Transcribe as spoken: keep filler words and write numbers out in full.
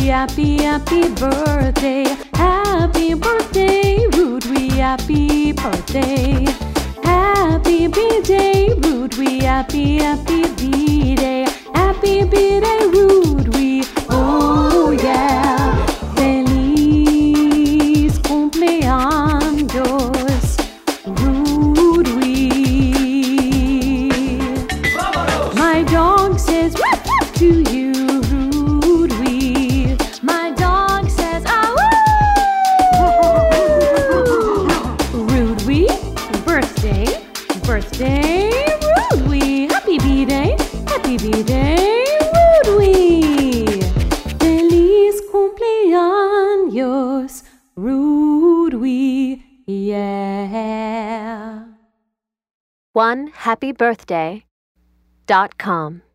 happy, happy birthday. Happy birthday, Rude, we happy birthday. Happy B-Day, Rude, we happy, happy B-Day. Happy B-Day, Rude, we, oh yeah. Feliz cumpleaños, Rude, we. My dog says woof woof to you, Rude, we. My dog says ah woo. Rude, we. Birthday, birthday, Rude, we. Happy B-Day, happy B-Day, Rude, we. Feliz cumpleaños, Rude, we. Yeah. one happy birthday dot com